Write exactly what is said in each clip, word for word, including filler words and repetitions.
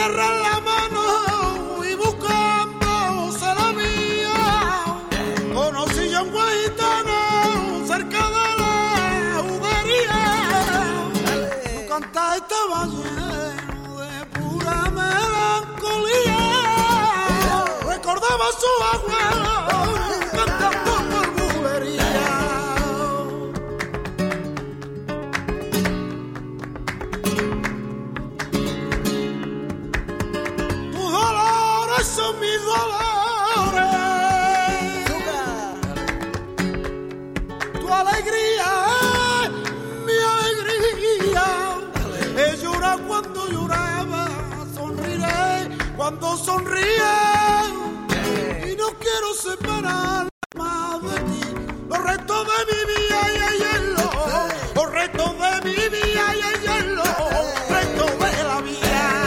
cerrar la mano y buscándose la mía, conocí yo un guayitano cerca de la juguería. Su cantar estaba lleno de pura melancolía, recordaba su abuelo cantando por bulería. Tus dolores son mis dolores, tu alegría es mi alegría. He llorado cuando lloraba, sonriré cuando sonríe, y no quiero separar más de ti los restos de mi vida y el hielo, los restos de mi vida y el hielo, los restos de la vida.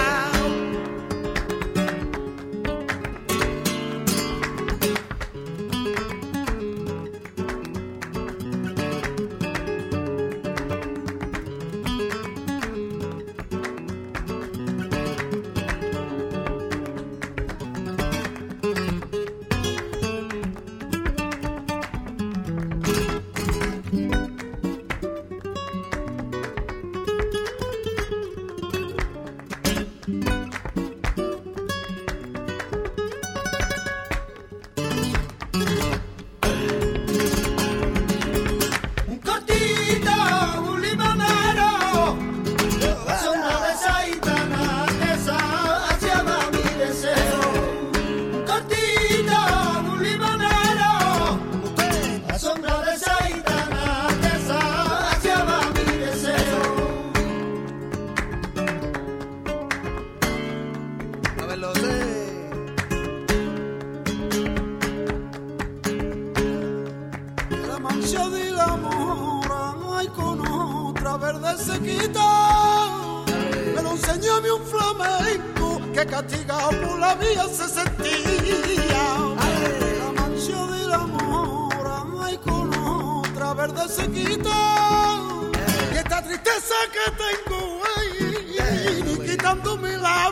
Castigado por la vida se sentía, la mancha del amor, ay, con otra verde se quita, y esta tristeza que tengo, ay, quitándome la